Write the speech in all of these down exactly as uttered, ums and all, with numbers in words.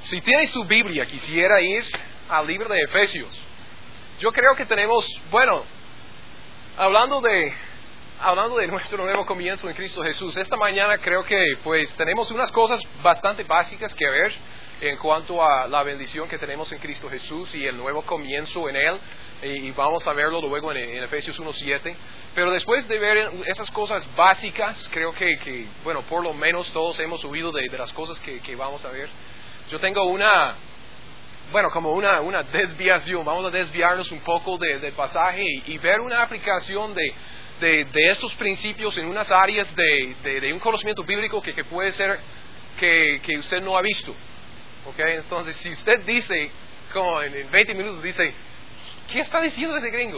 Si tiene su Biblia, quisiera ir al libro de Efesios. Yo creo que tenemos, bueno, hablando de, hablando de nuestro nuevo comienzo en Cristo Jesús, esta mañana creo que pues tenemos unas cosas bastante básicas que ver en cuanto a la bendición que tenemos en Cristo Jesús y el nuevo comienzo en Él, y, y vamos a verlo luego en, en Efesios uno siete. Pero después de ver esas cosas básicas, creo que, que bueno, por lo menos todos hemos oído de, de las cosas que, que vamos a ver. Yo tengo una, bueno, como una, una desviación, vamos a desviarnos un poco de, del pasaje y, y ver una aplicación de, de, de estos principios en unas áreas de, de, de un conocimiento bíblico que, que puede ser que, que usted no ha visto. ¿Okay? Entonces, si usted dice, como en veinte minutos dice, ¿qué está diciendo ese gringo?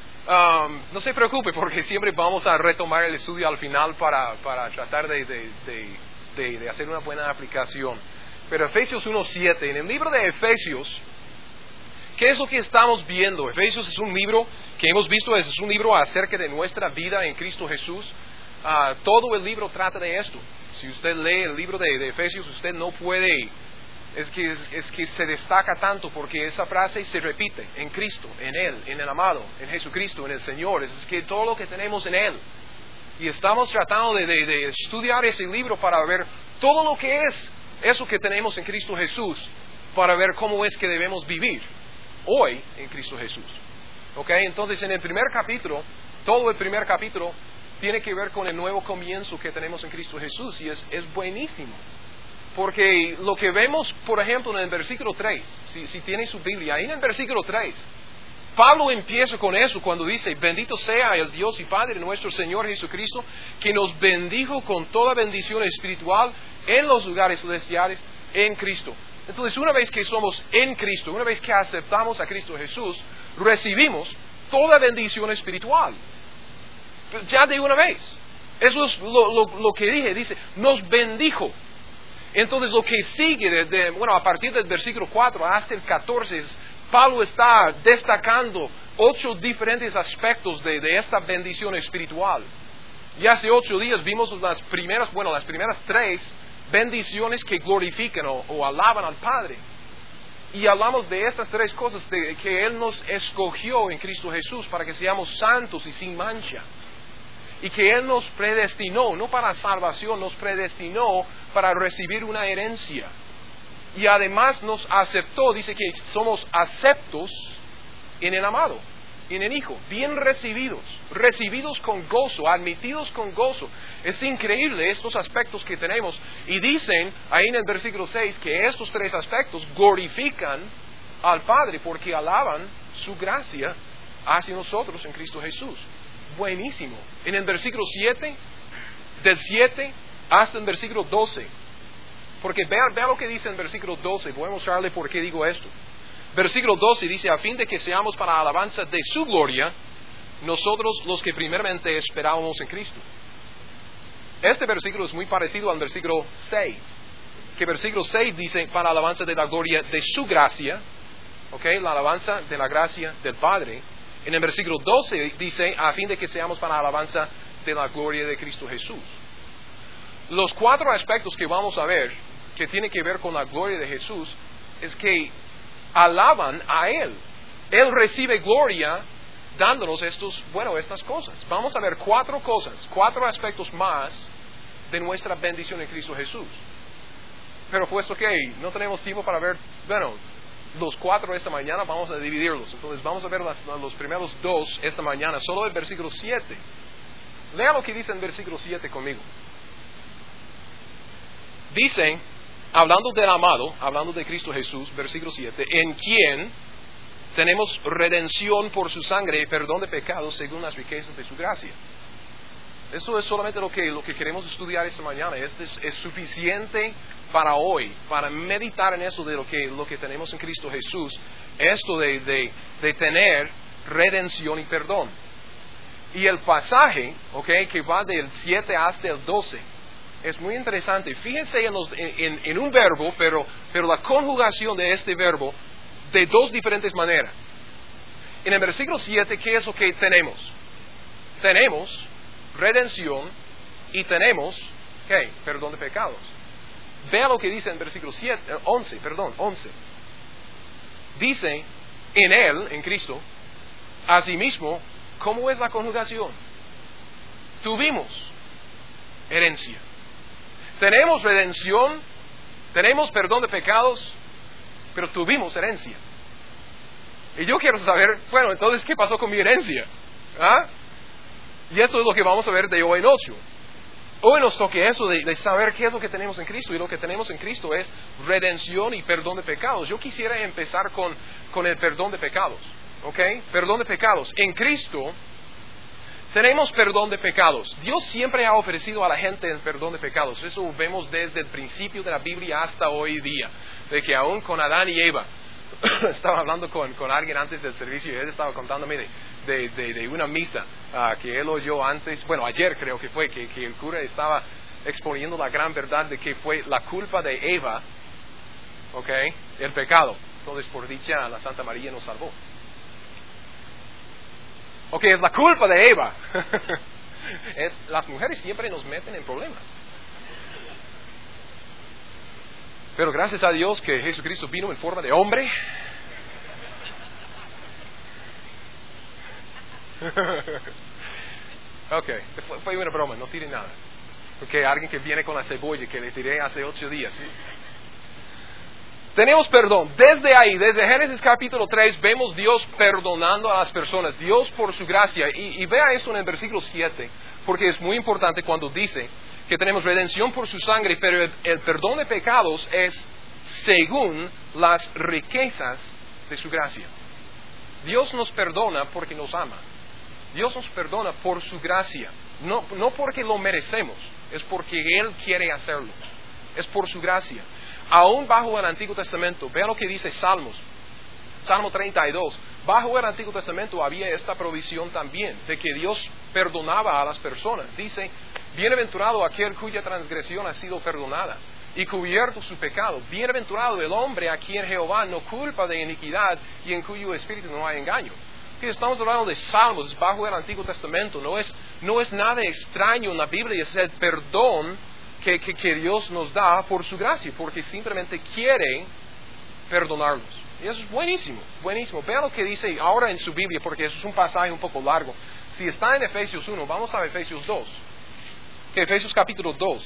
Um, no se preocupe, porque siempre vamos a retomar el estudio al final para, para tratar de, de, de, de, de hacer una buena aplicación. Pero Efesios uno siete, en el libro de Efesios, ¿qué es lo que estamos viendo? Efesios es un libro que hemos visto, es un libro acerca de nuestra vida en Cristo Jesús. Uh, todo el libro trata de esto. Si usted lee el libro de, de Efesios, usted no puede... Es que, es que se destaca tanto porque esa frase se repite en Cristo, en Él, en el amado, en Jesucristo, en el Señor. Es que todo lo que tenemos en Él. Y estamos tratando de, de, de estudiar ese libro para ver todo lo que es eso que tenemos en Cristo Jesús, para ver cómo es que debemos vivir hoy en Cristo Jesús. ¿Ok? Entonces, en el primer capítulo, todo el primer capítulo tiene que ver con el nuevo comienzo que tenemos en Cristo Jesús, y es, es buenísimo. Porque lo que vemos, por ejemplo, en el versículo tres, si, si tiene su Biblia, ahí en el versículo tres, Pablo empieza con eso cuando dice, bendito sea el Dios y Padre de nuestro Señor Jesucristo, que nos bendijo con toda bendición espiritual en los lugares celestiales en Cristo. Entonces, una vez que somos en Cristo, una vez que aceptamos a Cristo Jesús, recibimos toda bendición espiritual. Ya de una vez. Eso es lo, lo, lo que dije, dice, nos bendijo. Entonces lo que sigue, desde, bueno, a partir del versículo cuatro hasta el catorce, Pablo está destacando ocho diferentes aspectos de, de esta bendición espiritual. Y hace ocho días vimos las primeras, bueno, las primeras tres bendiciones que glorifican o, o alaban al Padre. Y hablamos de estas tres cosas, de que Él nos escogió en Cristo Jesús para que seamos santos y sin mancha. Y que Él nos predestinó, no para salvación, nos predestinó para recibir una herencia. Y además nos aceptó, dice que somos aceptos en el amado, en el Hijo, bien recibidos, recibidos con gozo, admitidos con gozo. Es increíble estos aspectos que tenemos. Y dicen ahí en el versículo seis que estos tres aspectos glorifican al Padre porque alaban su gracia hacia nosotros en Cristo Jesús. Buenísimo. En el versículo siete, del siete hasta el versículo doce. Porque vea, vea lo que dice en el versículo doce. Voy a mostrarle por qué digo esto. Versículo doce dice, a fin de que seamos para alabanza de su gloria, nosotros los que primeramente esperábamos en Cristo. Este versículo es muy parecido al versículo seis. Que versículo seis dice, para alabanza de la gloria de su gracia. ¿Ok? La alabanza de la gracia del Padre. En el versículo doce dice, a fin de que seamos para alabanza de la gloria de Cristo Jesús. Los cuatro aspectos que vamos a ver, que tienen que ver con la gloria de Jesús, es que alaban a Él. Él recibe gloria dándonos estos, bueno, estas cosas. Vamos a ver cuatro cosas, cuatro aspectos más de nuestra bendición en Cristo Jesús. Pero puesto que no tenemos tiempo para ver, bueno, los cuatro esta mañana, vamos a dividirlos. Entonces vamos a ver las, los primeros dos esta mañana, solo el versículo siete. Lea lo que dice en el versículo siete conmigo. Dice, hablando del amado, hablando de Cristo Jesús, versículo siete, en quien tenemos redención por su sangre y perdón de pecados según las riquezas de su gracia. Esto es solamente lo que, lo que queremos estudiar esta mañana. Este es, es suficiente para hoy, para meditar en eso de lo que, lo que tenemos en Cristo Jesús. Esto de, de, de tener redención y perdón. Y el pasaje, okay, que va del siete hasta el doce, es muy interesante. Fíjense en, los, en, en un verbo, pero, pero la conjugación de este verbo de dos diferentes maneras. En el versículo siete, ¿qué es lo que tenemos? Tenemos redención y tenemos, ¿qué? Perdón de pecados. Vea lo que dice en versículo siete, once, perdón, once. Dice, en Él, en Cristo, asimismo, ¿cómo es la conjugación? Tuvimos herencia. Tenemos redención, tenemos perdón de pecados, pero tuvimos herencia. Y yo quiero saber, bueno, entonces, ¿qué pasó con mi herencia? ¿Ah? Y esto es lo que vamos a ver de hoy en ocho. Hoy nos toca eso de, de saber qué es lo que tenemos en Cristo. Y lo que tenemos en Cristo es redención y perdón de pecados. Yo quisiera empezar con, con el perdón de pecados. ¿Ok? Perdón de pecados. En Cristo tenemos perdón de pecados. Dios siempre ha ofrecido a la gente el perdón de pecados. Eso vemos desde el principio de la Biblia hasta hoy día. De que aún con Adán y Eva, estaba hablando con, con alguien antes del servicio y él estaba contándome de, de, de, de una misa uh, que él oyó antes, bueno, ayer creo que fue, que, que el cura estaba exponiendo la gran verdad de que fue la culpa de Eva, ¿ok? El pecado. Entonces, por dicha, la Santa María nos salvó. Ok, es la culpa de Eva. es, las mujeres siempre nos meten en problemas. Pero gracias a Dios que Jesucristo vino en forma de hombre. Ok, fue, fue una broma, no tire nada. Porque alguien que viene con la cebolla que le tiré hace ocho días. ¿Sí? Tenemos perdón. Desde ahí, desde Génesis capítulo tres, vemos Dios perdonando a las personas. Dios por su gracia. Y, y vea eso en el versículo siete, porque es muy importante cuando dice que tenemos redención por su sangre, pero el, el perdón de pecados es según las riquezas de su gracia. Dios nos perdona porque nos ama. Dios nos perdona por su gracia. No, no porque lo merecemos, es porque Él quiere hacerlo. Es por su gracia. Aún bajo el Antiguo Testamento, vea lo que dice Salmos. Salmo treinta y dos. Bajo el Antiguo Testamento había esta provisión también, de que Dios perdonaba a las personas. Dice, bienaventurado aquel cuya transgresión ha sido perdonada y cubierto su pecado. Bienaventurado el hombre a quien Jehová no culpa de iniquidad y en cuyo espíritu no hay engaño. Que estamos hablando de salmos bajo el Antiguo Testamento. No es, no es nada extraño en la Biblia, es el perdón que, que, que Dios nos da por su gracia, porque simplemente quiere perdonarlos. Y eso es buenísimo, buenísimo. Vean lo que dice ahora en su Biblia, porque eso es un pasaje un poco largo. Si está en Efesios uno, vamos a Efesios dos. Que Efesios capítulo dos.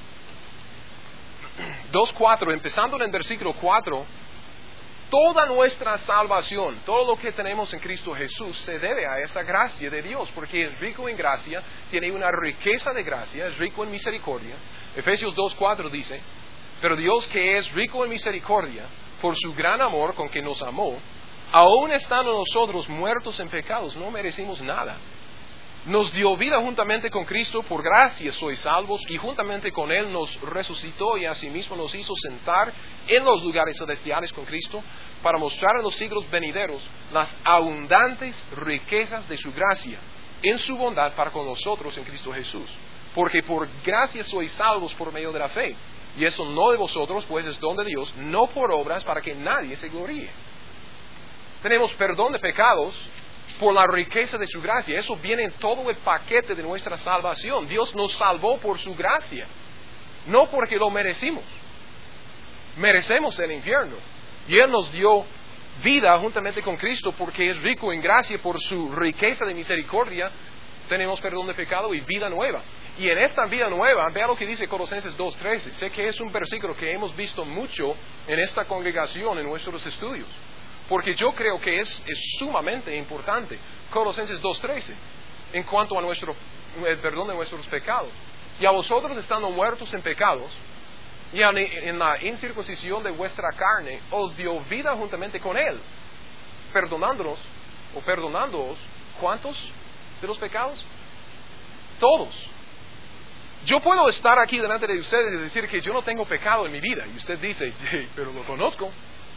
dos cuatro, empezando en el versículo cuatro. Toda nuestra salvación, todo lo que tenemos en Cristo Jesús se debe a esa gracia de Dios, porque es rico en gracia, tiene una riqueza de gracia, es rico en misericordia. Efesios dos cuatro dice, pero Dios que es rico en misericordia, por su gran amor con que nos amó, aun estando nosotros muertos en pecados, no merecimos nada. Nos dio vida juntamente con Cristo, por gracia sois salvos, y juntamente con Él nos resucitó y asimismo nos hizo sentar en los lugares celestiales con Cristo, para mostrar en los siglos venideros las abundantes riquezas de su gracia, en su bondad para con nosotros en Cristo Jesús. Porque por gracia sois salvos por medio de la fe, y eso no de vosotros, pues es don de Dios, no por obras para que nadie se gloríe. Tenemos perdón de pecados por la riqueza de su gracia. Eso viene en todo el paquete de nuestra salvación. Dios nos salvó por su gracia, no porque lo merecimos. Merecemos el infierno. Y Él nos dio vida juntamente con Cristo porque es rico en gracia, por su riqueza de misericordia. Tenemos perdón de pecado y vida nueva. Y en esta vida nueva, vea lo que dice Colosenses dos trece. Sé que es un versículo que hemos visto mucho en esta congregación, en nuestros estudios. Porque yo creo que es, es sumamente importante. Colosenses dos trece, en cuanto a nuestro, el perdón de nuestros pecados. Y a vosotros estando muertos en pecados, y en la incircuncisión de vuestra carne, os dio vida juntamente con Él, perdonándonos, o perdonándoos, ¿cuántos de los pecados? Todos. Yo puedo estar aquí delante de ustedes y decir que yo no tengo pecado en mi vida. Y usted dice, hey, pero lo conozco.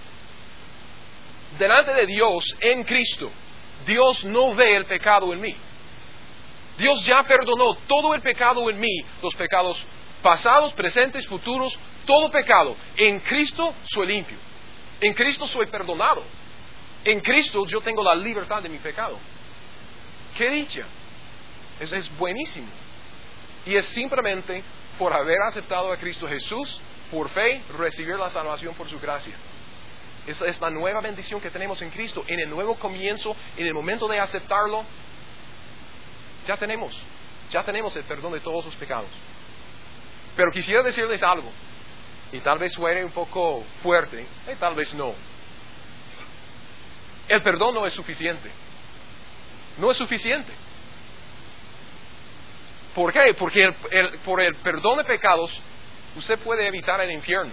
Delante de Dios, en Cristo, Dios no ve el pecado en mí. Dios ya perdonó todo el pecado en mí, los pecados pasados, presentes, futuros, todo pecado. En Cristo soy limpio. En Cristo soy perdonado. En Cristo yo tengo la libertad de mi pecado. ¡Qué dicha! Es, es buenísimo. Y es simplemente por haber aceptado a Cristo Jesús por fe, recibir la salvación por su gracia. Esa es la nueva bendición que tenemos en Cristo. En el nuevo comienzo, en el momento de aceptarlo, ya tenemos, ya tenemos el perdón de todos los pecados. Pero quisiera decirles algo, y tal vez suene un poco fuerte, y tal vez no. El perdón no es suficiente. No es suficiente. ¿Por qué? Porque el, el, por el perdón de pecados, usted puede evitar el infierno.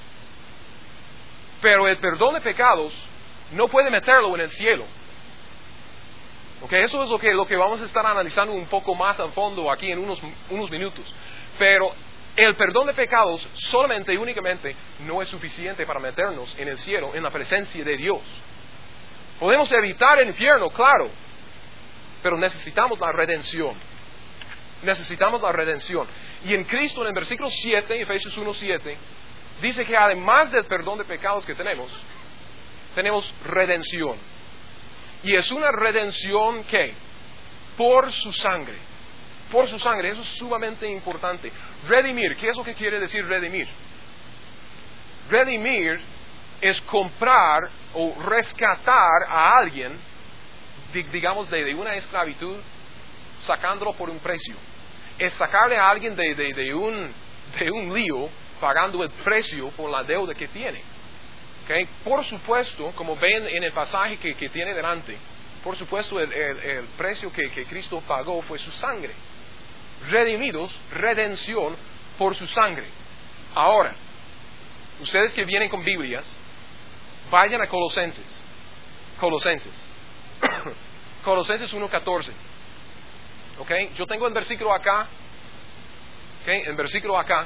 Pero el perdón de pecados no puede meterlo en el cielo. Okay, eso es lo que, lo que vamos a estar analizando un poco más a fondo aquí en unos, unos minutos. Pero el perdón de pecados solamente y únicamente no es suficiente para meternos en el cielo, en la presencia de Dios. Podemos evitar el infierno, claro, pero necesitamos la redención. Necesitamos la redención. Y en Cristo, en el versículo siete, Efesios uno siete, dice que además del perdón de pecados que tenemos, tenemos redención. Y es una redención que, por su sangre, por su sangre, eso es sumamente importante. Redimir, ¿qué es lo que quiere decir redimir? Redimir es comprar o rescatar a alguien, digamos, de, de una esclavitud, sacándolo por un precio. Es sacarle a alguien de, de, de, un, de un lío, pagando el precio por la deuda que tiene. ¿Okay? Por supuesto, como ven en el pasaje que, que tiene delante, por supuesto el, el, el precio que, que Cristo pagó fue su sangre. Redimidos, redención por su sangre. Ahora, ustedes que vienen con Biblias, vayan a Colosenses. Colosenses. Colosenses uno catorce. ¿Okay? Yo tengo el versículo acá. ¿Okay? El versículo acá.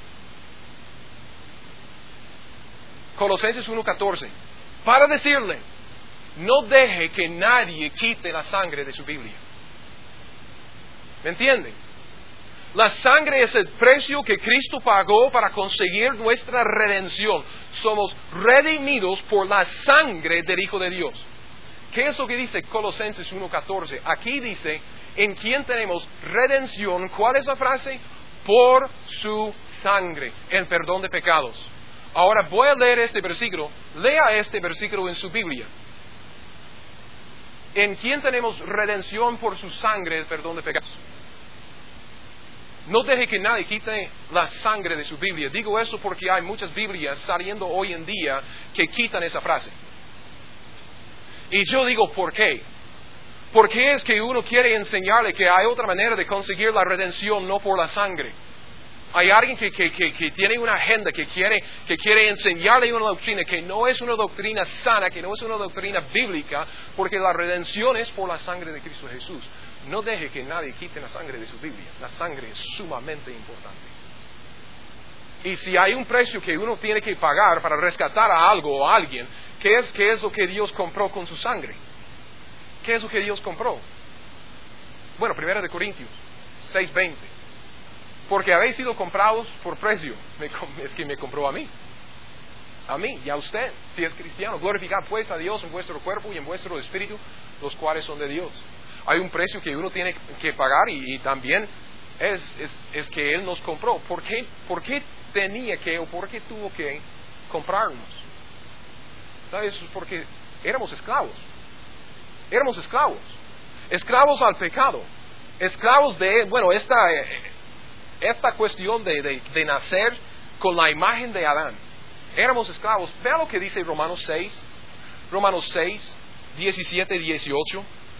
Colosenses uno catorce. Para decirle, no deje que nadie quite la sangre de su Biblia. ¿Me entienden? La sangre es el precio que Cristo pagó para conseguir nuestra redención. Somos redimidos por la sangre del Hijo de Dios. ¿Qué es lo que dice Colosenses uno catorce? Aquí dice, en quien tenemos redención. ¿Cuál es la frase? Por su sangre, el perdón de pecados. Ahora voy a leer este versículo. Lea este versículo en su Biblia. En quien tenemos redención por su sangre, el perdón de pecados. No deje que nadie quite la sangre de su Biblia. Digo eso porque hay muchas Biblias saliendo hoy en día que quitan esa frase. Y yo digo, ¿por qué? ¿Por qué es que uno quiere enseñarle que hay otra manera de conseguir la redención, no por la sangre? Hay alguien que, que, que, que tiene una agenda, que quiere, que quiere enseñarle una doctrina que no es una doctrina sana, que no es una doctrina bíblica, porque la redención es por la sangre de Cristo Jesús. No deje que nadie quite la sangre de su Biblia. La sangre es sumamente importante. Y si hay un precio que uno tiene que pagar para rescatar a algo o a alguien, ¿qué es, qué es lo que Dios compró con su sangre? ¿Qué es lo que Dios compró? Bueno, primera de Corintios seis veinte. Porque habéis sido comprados por precio. Me, es que me compró a mí. A mí y a usted, si es cristiano. Glorificad pues a Dios en vuestro cuerpo y en vuestro espíritu, los cuales son de Dios. Hay un precio que uno tiene que pagar y, y también es, es, es que Él nos compró. ¿Por qué, ¿Por qué tenía que o por qué tuvo que comprarnos? ¿Sabes? Porque éramos esclavos. Éramos esclavos. Esclavos al pecado. Esclavos de, bueno, esta, esta cuestión de, de, de nacer con la imagen de Adán. Éramos esclavos. Vea lo que dice Romanos seis. Romanos seis, diecisiete y dieciocho.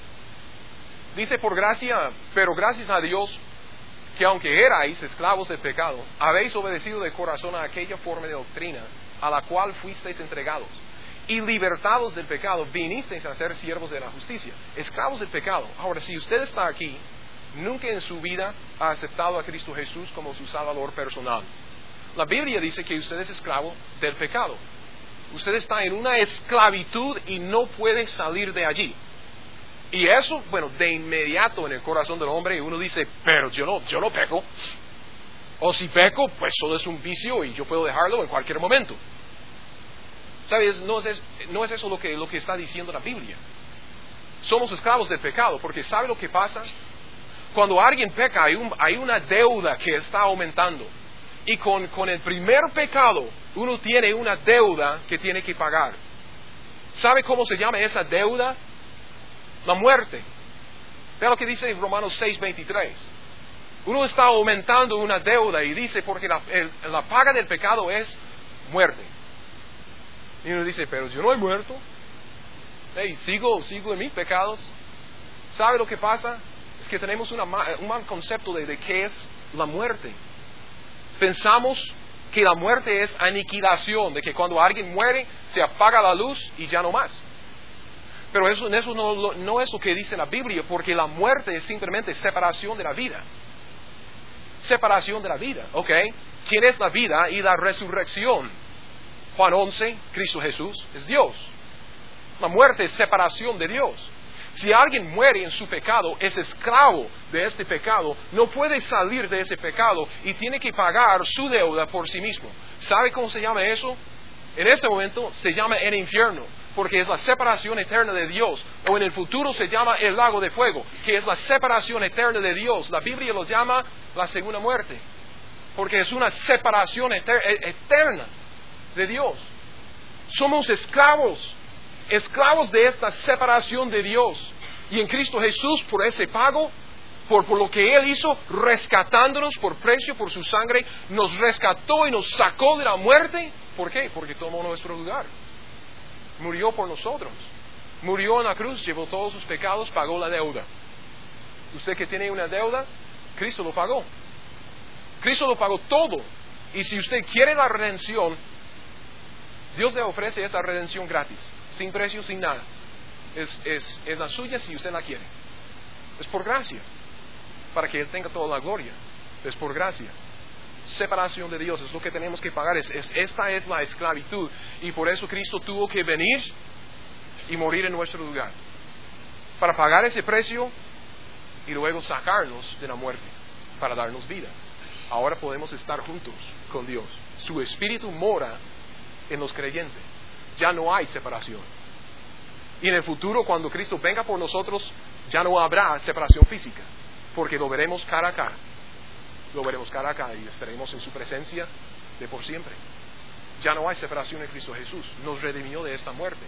Dice, por gracia, pero gracias a Dios, que aunque erais esclavos del pecado, habéis obedecido de corazón a aquella forma de doctrina a la cual fuisteis entregados. Y libertados del pecado, vinisteis a ser siervos de la justicia. Esclavos del pecado. Ahora, si usted está aquí, nunca en su vida ha aceptado a Cristo Jesús como su Salvador personal. La Biblia dice que usted es esclavo del pecado. Usted está en una esclavitud y no puede salir de allí. Y eso, bueno, de inmediato en el corazón del hombre uno dice, pero yo no, yo no peco. O si peco, pues solo es un vicio y yo puedo dejarlo en cualquier momento. ¿Sabes? No es, no es eso lo que, lo que está diciendo la Biblia. Somos esclavos del pecado, porque ¿sabe lo que pasa? Cuando alguien peca hay, un, hay una deuda que está aumentando. Y con, con el primer pecado, uno tiene una deuda que tiene que pagar. ¿Sabe cómo se llama esa deuda? La muerte. Vea lo que dice en Romanos seis veintitrés. Uno está aumentando una deuda y dice, porque la, el, la paga del pecado es muerte. Y uno dice, pero yo no he muerto. Hey, sigo, sigo en mis pecados. ¿Sabe lo que pasa? Es que tenemos una, un mal concepto de, de qué es la muerte. Pensamos que la muerte es aniquilación, de que cuando alguien muere se apaga la luz y ya no más. Pero eso, eso no, no es lo que dice la Biblia, porque la muerte es simplemente separación de la vida. Separación de la vida, ¿ok? ¿Quién es la vida y la resurrección? Juan once, Cristo Jesús es Dios. La muerte es separación de Dios. Si alguien muere en su pecado, es esclavo de este pecado, no puede salir de ese pecado y tiene que pagar su deuda por sí mismo. ¿Sabe cómo se llama eso? En este momento se llama el infierno, porque es la separación eterna de Dios. O en el futuro se llama el lago de fuego, que es la separación eterna de Dios. La Biblia lo llama la segunda muerte, porque es una separación eterna de Dios. Somos esclavos. Esclavos de esta separación de Dios. Y en Cristo Jesús, por ese pago, por, por lo que Él hizo, rescatándonos por precio, por su sangre, nos rescató y nos sacó de la muerte. ¿Por qué? Porque tomó nuestro lugar. Murió por nosotros. Murió en la cruz, llevó todos sus pecados, pagó la deuda. Usted que tiene una deuda, Cristo lo pagó. Cristo lo pagó todo. Y si usted quiere la redención, Dios le ofrece esta redención gratis. Sin precio, sin nada. Es, es, es la suya si usted la quiere. Es por gracia. Para que Él tenga toda la gloria. Es por gracia. Separación de Dios es lo que tenemos que pagar. Es, es, esta es la esclavitud. Y por eso Cristo tuvo que venir y morir en nuestro lugar. Para pagar ese precio y luego sacarnos de la muerte. Para darnos vida. Ahora podemos estar juntos con Dios. Su Espíritu mora en los creyentes. Ya no hay separación. Y en el futuro, cuando Cristo venga por nosotros, ya no habrá separación física, porque lo veremos cara a cara. Lo veremos cara a cara y estaremos en su presencia de por siempre. Ya no hay separación en Cristo Jesús. Nos redimió de esta muerte.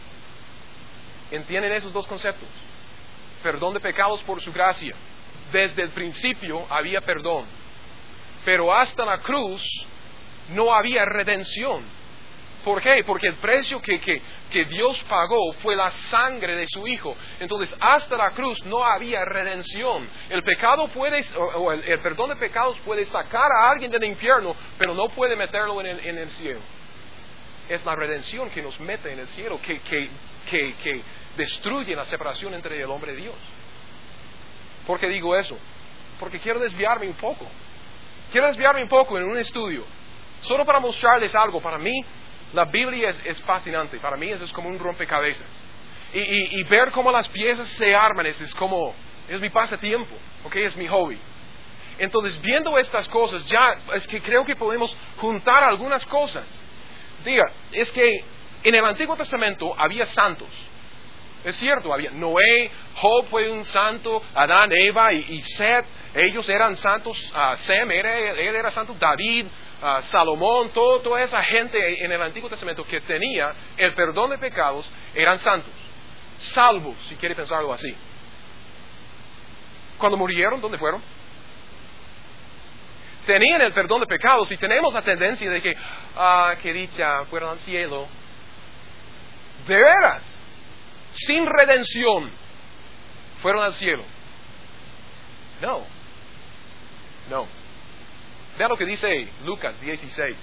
¿Entienden esos dos conceptos? Perdón de pecados por su gracia. Desde el principio había perdón, pero hasta la cruz no había redención. ¿Por qué? Porque el precio que, que, que Dios pagó fue la sangre de su Hijo. Entonces, hasta la cruz no había redención. El pecado puede, o, o el, el perdón de pecados puede sacar a alguien del infierno, pero no puede meterlo en el, en el cielo. Es la redención que nos mete en el cielo, que, que, que, que destruye la separación entre el hombre y Dios. ¿Por qué digo eso? Porque quiero desviarme un poco. Quiero desviarme un poco en un estudio, solo para mostrarles algo. Para mí, la Biblia es, es fascinante. Para mí eso es como un rompecabezas. Y, y, y ver cómo las piezas se arman es, es como, es mi pasatiempo, ¿ok? Es mi hobby. Entonces, viendo estas cosas, ya es que creo que podemos juntar algunas cosas. Diga, es que en el Antiguo Testamento había santos. Es cierto, había Noé, Job fue un santo, Adán, Eva y, y Seth, ellos eran santos, uh, Sem, era, él era santo, David, Uh, Salomón, todo, toda esa gente en el Antiguo Testamento que tenía el perdón de pecados eran santos, salvos, si quiere pensarlo así. Cuando murieron, ¿dónde fueron? Tenían el perdón de pecados y tenemos la tendencia de que, ah, qué dicha, fueron al cielo. De veras, sin redención, fueron al cielo. No, no. Vean lo que dice Lucas dieciséis.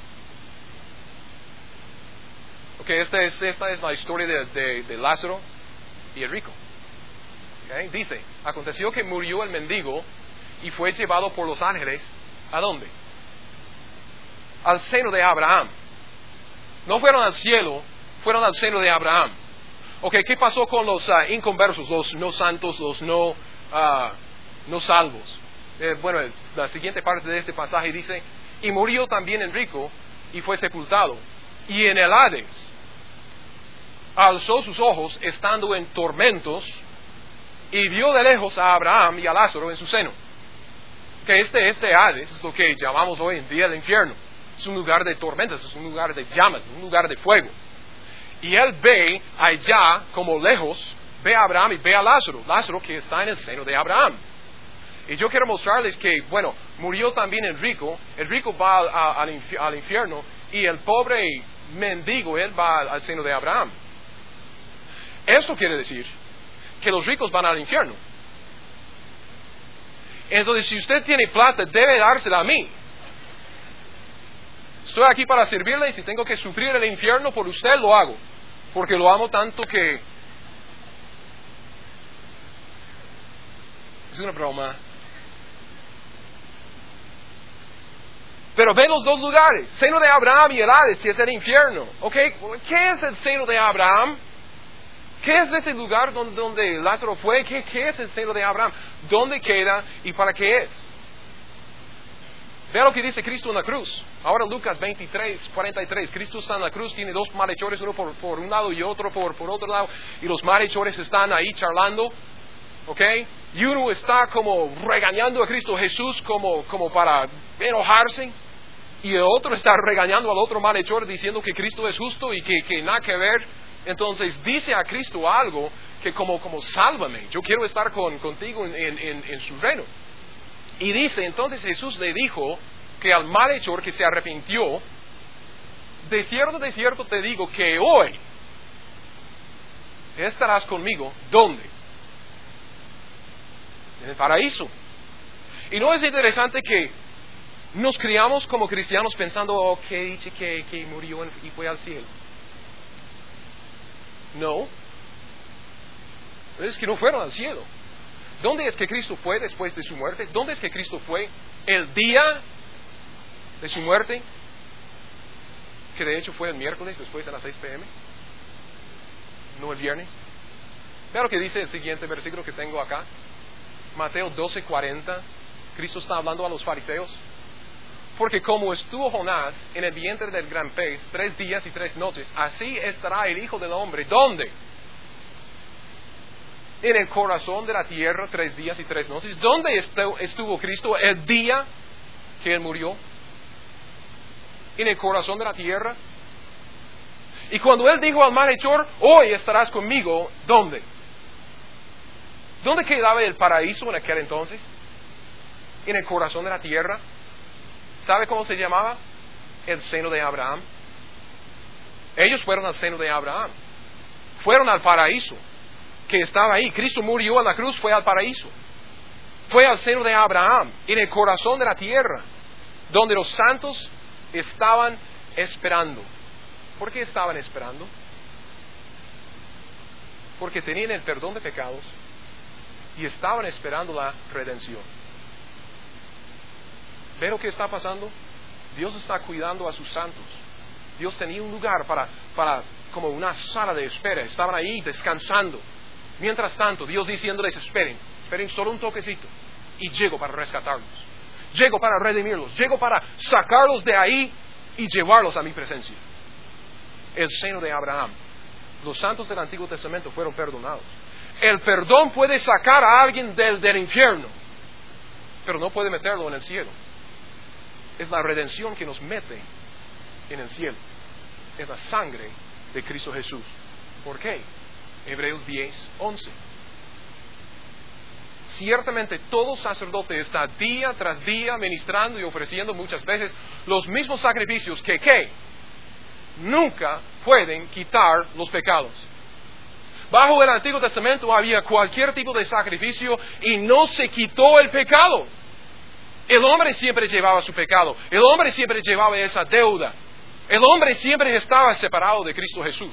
Ok, esta es, esta es la historia de, de, de Lázaro y el rico. Okay, dice, aconteció que murió el mendigo y fue llevado por los ángeles, ¿a dónde? Al seno de Abraham. No fueron al cielo, fueron al seno de Abraham. Ok, ¿qué pasó con los uh, inconversos, los no santos, los no, uh, no salvos? Eh, bueno, la siguiente parte de este pasaje dice, y murió también el rico y fue sepultado. Y en el Hades alzó sus ojos estando en tormentos y vio de lejos a Abraham y a Lázaro en su seno. que este, este Hades es lo que llamamos hoy en día el infierno. Es un lugar de tormentas, es un lugar de llamas, es un lugar de fuego. Y él ve allá, como lejos, ve a Abraham y ve a Lázaro, Lázaro que está en el seno de Abraham. Y yo quiero mostrarles que, bueno, murió también el rico, el rico va al, al, al infierno y el pobre mendigo, él va al, al seno de Abraham. Esto quiere decir que los ricos van al infierno. Entonces, si usted tiene plata, debe dársela a mí. Estoy aquí para servirle y si tengo que sufrir el infierno por usted, lo hago. Porque lo amo tanto que... Es una broma. Pero ve los dos lugares, seno de Abraham y el Hades, que es el infierno. ¿Ok? ¿Qué es el seno de Abraham? ¿Qué es ese lugar donde, donde Lázaro fue? ¿Qué, ¿Qué es el seno de Abraham? ¿Dónde queda y para qué es? Vea lo que dice Cristo en la cruz. Ahora Lucas veintitrés, cuarenta y tres. Cristo está en la cruz, tiene dos malhechores, uno por, por un lado y otro por, por otro lado. Y los malhechores están ahí charlando. ¿Ok? Y uno está como regañando a Cristo Jesús como, como para enojarse. Y el otro está regañando al otro malhechor diciendo que Cristo es justo y que, que nada que ver. Entonces dice a Cristo algo que como, como sálvame, yo quiero estar con, contigo en, en, en su reino. Y dice, entonces Jesús le dijo que al malhechor que se arrepintió, de cierto, de cierto te digo que hoy estarás conmigo, ¿dónde? En el paraíso. Y no es interesante que nos criamos como cristianos pensando, oh, que dice que, que murió y fue al cielo. No. Es que no fueron al cielo. ¿Dónde es que Cristo fue después de su muerte? ¿Dónde es que Cristo fue el día de su muerte? Que de hecho fue el miércoles después de las seis p m No el viernes. Vea lo que dice el siguiente versículo que tengo acá. Mateo doce cuarenta. Cristo está hablando a los fariseos. Porque como estuvo Jonás en el vientre del gran pez tres días y tres noches, así estará el Hijo del Hombre. ¿Dónde? En el corazón de la tierra tres días y tres noches. ¿Dónde estuvo Cristo el día que Él murió? En el corazón de la tierra. Y cuando Él dijo al malhechor, hoy estarás conmigo, ¿dónde? ¿Dónde quedaba el paraíso en aquel entonces? En el corazón de la tierra. ¿Sabe cómo se llamaba? El seno de Abraham. Ellos fueron al seno de Abraham. Fueron al paraíso que estaba ahí. Cristo murió en la cruz, fue al paraíso. Fue al seno de Abraham, en el corazón de la tierra, donde los santos estaban esperando. ¿Por qué estaban esperando? Porque tenían el perdón de pecados y estaban esperando la redención. ¿Ve lo que está pasando? Dios está cuidando a sus santos. Dios tenía un lugar para, para como una sala de espera. Estaban ahí descansando. Mientras tanto, Dios diciéndoles, esperen, esperen solo un toquecito. Y llego para rescatarlos. Llego para redimirlos. Llego para sacarlos de ahí y llevarlos a mi presencia. El seno de Abraham. Los santos del Antiguo Testamento fueron perdonados. El perdón puede sacar a alguien del, del infierno, pero no puede meterlo en el cielo. Es la redención que nos mete en el cielo. Es la sangre de Cristo Jesús. ¿Por qué? Hebreos diez, once. Ciertamente todo sacerdote está día tras día ministrando y ofreciendo muchas veces los mismos sacrificios que ¿qué? Nunca pueden quitar los pecados. Bajo el Antiguo Testamento había cualquier tipo de sacrificio y no se quitó el pecado. El hombre siempre llevaba su pecado. El hombre siempre llevaba esa deuda. El hombre siempre estaba separado de Cristo Jesús.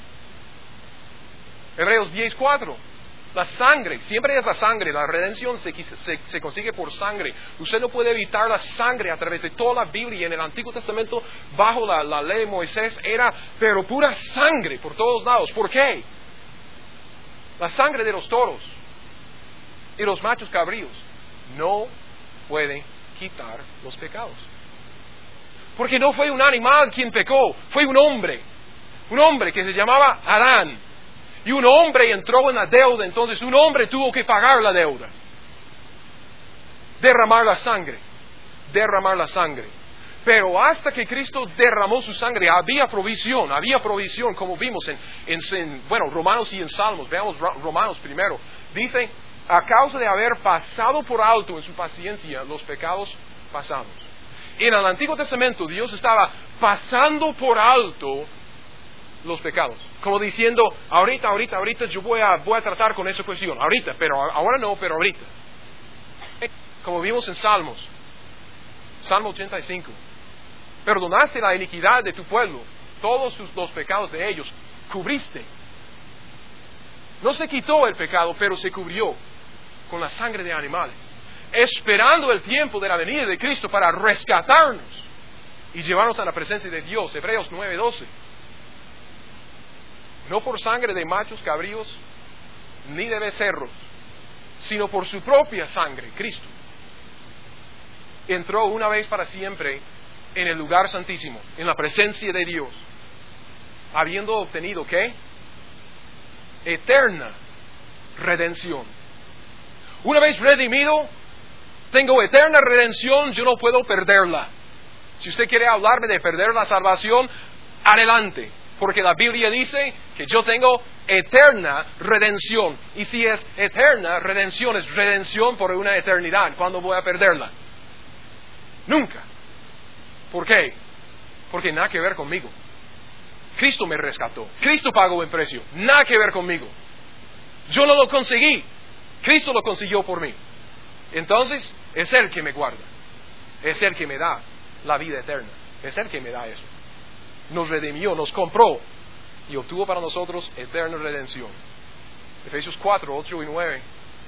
Hebreos diez, cuatro. La sangre, siempre es la sangre. La redención se, se, se consigue por sangre. Usted no puede evitar la sangre a través de toda la Biblia. En el Antiguo Testamento, bajo la, la ley de Moisés, era pero pura sangre por todos lados. ¿Por qué? La sangre de los toros y los machos cabríos no pueden quitar los pecados. Porque no fue un animal quien pecó, fue un hombre. Un hombre que se llamaba Adán. Y un hombre entró en la deuda, entonces un hombre tuvo que pagar la deuda. derramar la sangre, derramar la sangre. Pero hasta que Cristo derramó su sangre, había provisión, había provisión, como vimos en, en, en bueno, Romanos y en Salmos. Veamos Romanos primero. Dice, a causa de haber pasado por alto en su paciencia los pecados pasados. En el Antiguo Testamento Dios estaba pasando por alto los pecados, como diciendo, ahorita, ahorita, ahorita yo voy a, voy a tratar con esa cuestión, ahorita, pero ahora no, pero ahorita. Como vimos en Salmos, Salmo ochenta y cinco, perdonaste la iniquidad de tu pueblo, todos sus, los pecados de ellos, cubriste. No se quitó el pecado, pero se cubrió con la sangre de animales, esperando el tiempo de la venida de Cristo para rescatarnos y llevarnos a la presencia de Dios. Hebreos nueve doce. No por sangre de machos cabríos ni de becerros, sino por su propia sangre, Cristo entró una vez para siempre en el lugar santísimo, en la presencia de Dios, habiendo obtenido, ¿qué? Eterna redención. Una vez redimido, tengo eterna redención, yo no puedo perderla. Si usted quiere hablarme de perder la salvación, adelante, porque la Biblia dice que yo tengo eterna redención. Y si es eterna redención, es redención por una eternidad. ¿Cuándo voy a perderla? Nunca. ¿Por qué? Porque nada que ver conmigo. Cristo me rescató. Cristo pagó el precio. Nada que ver conmigo. Yo no lo conseguí. Cristo lo consiguió por mí. Entonces, es Él que me guarda. Es Él que me da la vida eterna. Es Él que me da eso. Nos redimió, nos compró y obtuvo para nosotros eterna redención. Efesios cuatro, ocho y nueve.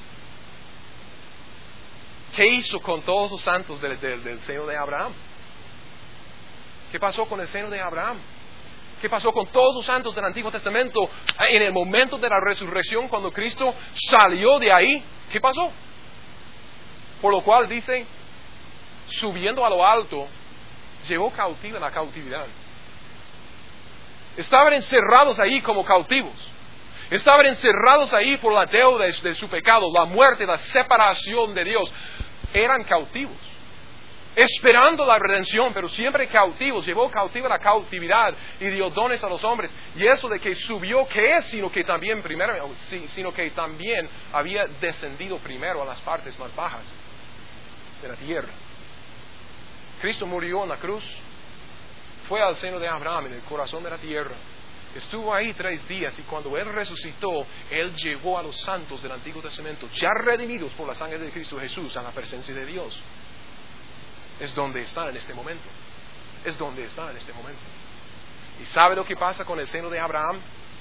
¿Qué hizo con todos los santos del, del, del seno de Abraham? ¿Qué pasó con el seno de Abraham? ¿Qué pasó con todos los santos del Antiguo Testamento en el momento de la resurrección cuando Cristo salió de ahí? ¿Qué pasó? Por lo cual dice, subiendo a lo alto, llevó cautiva la cautividad. Estaban encerrados ahí como cautivos. Estaban encerrados ahí por la deuda de su pecado, la muerte, la separación de Dios. Eran cautivos, esperando la redención, pero siempre cautivos. Llevó cautiva la cautividad y dio dones a los hombres. Y eso de que subió, ¿qué es? Sino que también primero, sino que también había descendido primero a las partes más bajas de la tierra. Cristo murió en la cruz, fue al seno de Abraham, en el corazón de la tierra. Estuvo ahí tres días y cuando Él resucitó, Él llevó a los santos del Antiguo Testamento, ya redimidos por la sangre de Cristo Jesús, a la presencia de Dios. Es donde están en este momento. Es donde están en este momento. ¿Y sabe lo que pasa con el seno de Abraham?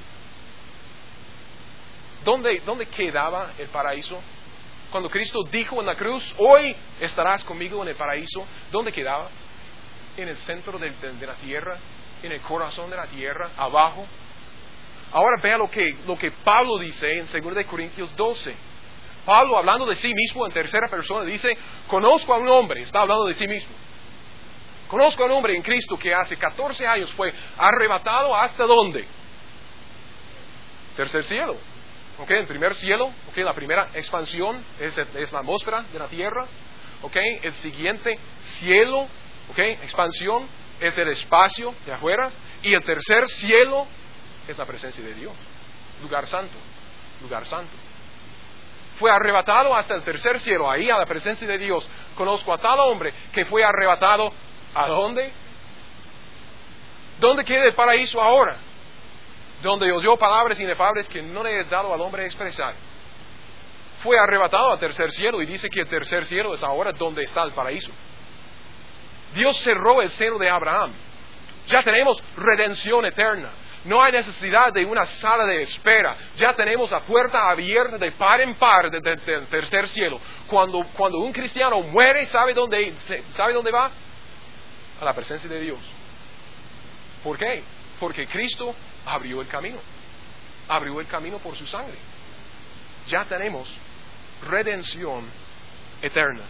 ¿Dónde, dónde quedaba el paraíso? Cuando Cristo dijo en la cruz, hoy estarás conmigo en el paraíso, ¿dónde quedaba? En el centro de, de, de la tierra, en el corazón de la tierra, abajo. Ahora vea lo que, lo que Pablo dice en segunda de Corintios doce. Pablo, hablando de sí mismo en tercera persona, dice, conozco a un hombre, está hablando de sí mismo. Conozco a un hombre en Cristo que hace catorce años fue arrebatado ¿hasta dónde? Tercer cielo. Okay, el primer cielo, okay, la primera expansión es, es la atmósfera de la tierra. Okay, el siguiente cielo, okay, expansión, es el espacio de afuera. Y el tercer cielo es la presencia de Dios. Lugar santo, lugar santo. Fue arrebatado hasta el tercer cielo, ahí a la presencia de Dios. Conozco a tal hombre que fue arrebatado, ¿a dónde? ¿Dónde queda el paraíso ahora? Donde oyó palabras inefables que no le es dado al hombre expresar. Fue arrebatado al tercer cielo y dice que el tercer cielo es ahora donde está el paraíso. Dios cerró el seno de Abraham. Ya tenemos redención eterna. No hay necesidad de una sala de espera. Ya tenemos la puerta abierta de par en par del de, de, de tercer cielo. Cuando, cuando un cristiano muere, ¿sabe dónde, ¿sabe dónde va? A la presencia de Dios. ¿Por qué? Porque Cristo abrió el camino. Abrió el camino por su sangre. Ya tenemos redención eterna.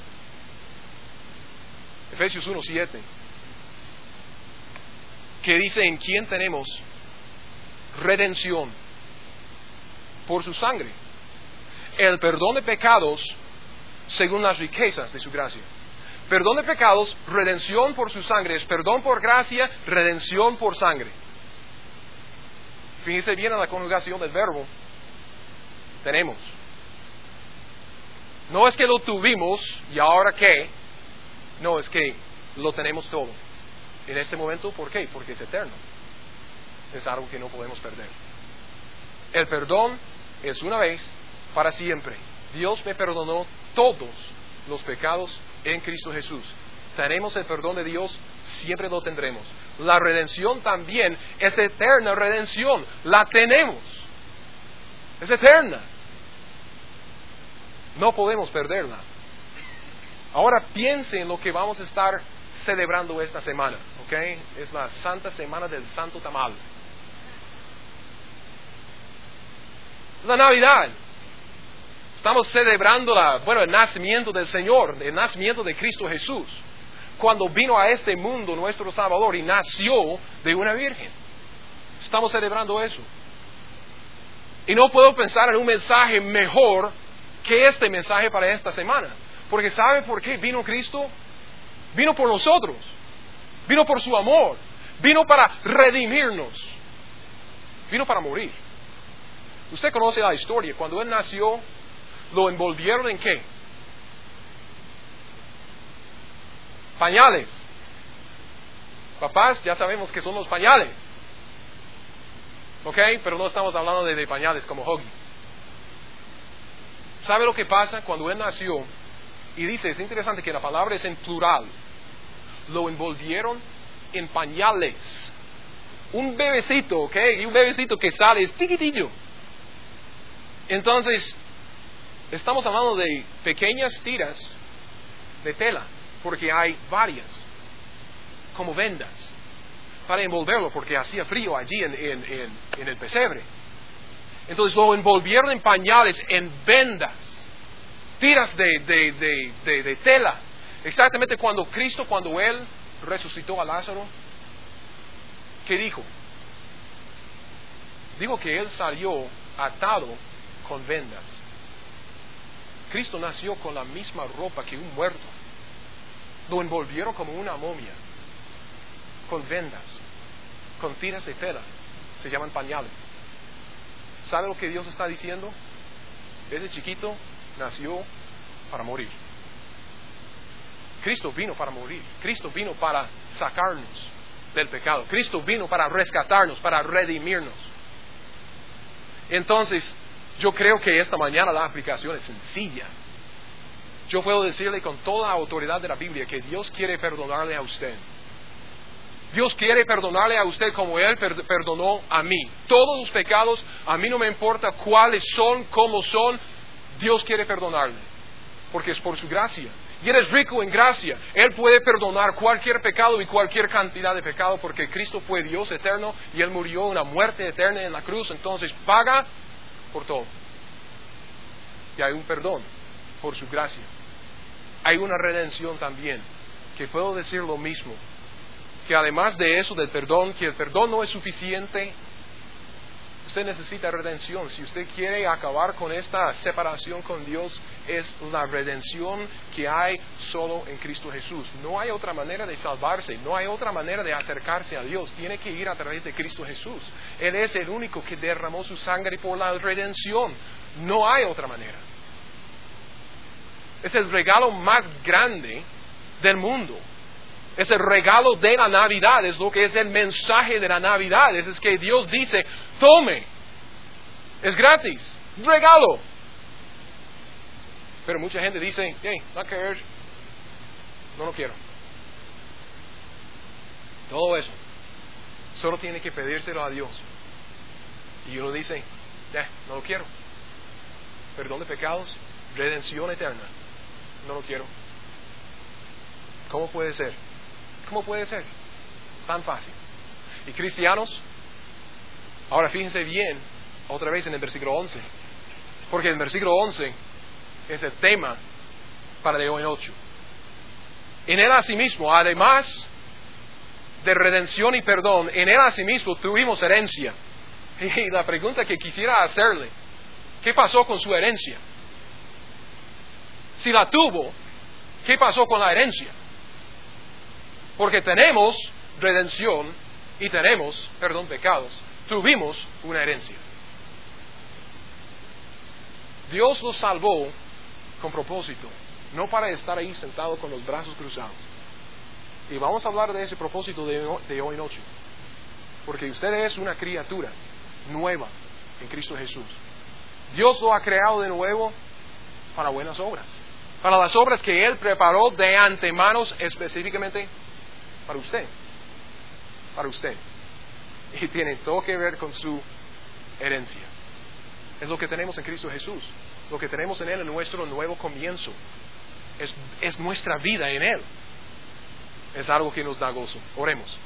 Efesios uno siete, que dice en quién tenemos redención por su sangre, el perdón de pecados según las riquezas de su gracia. Perdón de pecados, redención por su sangre. Es perdón por gracia, redención por sangre. Fíjense bien en la conjugación del verbo. Tenemos. No es que lo tuvimos y ahora qué. No, es que lo tenemos todo. En este momento, ¿por qué? Porque es eterno. Es algo que no podemos perder. El perdón es una vez para siempre. Dios me perdonó todos los pecados en Cristo Jesús. Tenemos el perdón de Dios, siempre lo tendremos. La redención también es eterna redención. La tenemos. Es eterna. No podemos perderla. Ahora piense en lo que vamos a estar celebrando esta semana, ¿ok? Es la Santa Semana del Santo Tamal. La Navidad. Estamos celebrando la, bueno, el nacimiento del Señor, el nacimiento de Cristo Jesús, cuando vino a este mundo nuestro Salvador y nació de una virgen. Estamos celebrando eso. Y no puedo pensar en un mensaje mejor que este mensaje para esta semana. Porque ¿sabe por qué vino Cristo? Vino por nosotros. Vino por su amor. Vino para redimirnos. Vino para morir. Usted conoce la historia. Cuando Él nació, ¿lo envolvieron en qué? Pañales. Papás, ya sabemos que son los pañales. ¿Ok? Pero no estamos hablando de, de pañales como Huggies. ¿Sabe lo que pasa cuando Él nació? Y dice, es interesante que la palabra es en plural. Lo envolvieron en pañales. Un bebecito, ¿ok? Y un bebecito que sale, es chiquitillo. Entonces, estamos hablando de pequeñas tiras de tela, porque hay varias, como vendas, para envolverlo, porque hacía frío allí en, en, en, en el pesebre. Entonces lo envolvieron en pañales, en vendas, tiras de, de, de, de, de tela. Exactamente cuando Cristo, cuando Él resucitó a Lázaro, ¿qué dijo? Dijo que Él salió atado con vendas. Cristo nació con la misma ropa que un muerto. Lo envolvieron como una momia, con vendas, con tiras de tela. Se llaman pañales. ¿Sabe lo que Dios está diciendo? Ese chiquito nació para morir. Cristo vino para morir. Cristo vino para sacarnos del pecado. Cristo vino para rescatarnos, para redimirnos. Entonces, yo creo que esta mañana la aplicación es sencilla. Yo puedo decirle con toda la autoridad de la Biblia que Dios quiere perdonarle a usted. Dios quiere perdonarle a usted como Él perdonó a mí. Todos los pecados, a mí no me importa cuáles son, cómo son, Dios quiere perdonarle. Porque es por su gracia. Y Él es rico en gracia. Él puede perdonar cualquier pecado y cualquier cantidad de pecado porque Cristo fue Dios eterno y Él murió una muerte eterna en la cruz. Entonces paga por todo. Y hay un perdón por su gracia. Hay una redención también, que puedo decir lo mismo. Que además de eso, del perdón, que el perdón no es suficiente, usted necesita redención. Si usted quiere acabar con esta separación con Dios, es la redención que hay solo en Cristo Jesús. No hay otra manera de salvarse, no hay otra manera de acercarse a Dios. Tiene que ir a través de Cristo Jesús. Él es el único que derramó su sangre por la redención. No hay otra manera. Es el regalo más grande del mundo. Es el regalo de la Navidad, es lo que es el mensaje de la Navidad. Es que Dios dice, tome, es gratis, regalo. Pero mucha gente dice, hey, no quiero, no lo quiero. Todo eso, solo tiene que pedírselo a Dios. Y uno dice, eh, no lo quiero. Perdón de pecados, redención eterna, no lo quiero. ¿Cómo puede ser? ¿Cómo puede ser? Tan fácil. Y cristianos, ahora fíjense bien, otra vez en el versículo once, porque el versículo once es el tema para de hoy en ocho. En Él asimismo, además de redención y perdón, en Él asimismo tuvimos herencia. Y la pregunta que quisiera hacerle, ¿qué pasó con su herencia? Si la tuvo, ¿qué pasó con la herencia? Porque tenemos redención y tenemos, perdón, pecados. Tuvimos una herencia. Dios nos salvó con propósito, no para estar ahí sentado con los brazos cruzados. Y vamos a hablar de ese propósito de, de hoy noche. Porque usted es una criatura nueva en Cristo Jesús. Dios lo ha creado de nuevo para buenas obras. Para las obras que Él preparó de antemano específicamente para usted. Para usted. Y tiene todo que ver con su herencia. Es lo que tenemos en Cristo Jesús. Lo que tenemos en Él es nuestro nuevo comienzo. Es, es nuestra vida en Él. Es algo que nos da gozo. Oremos.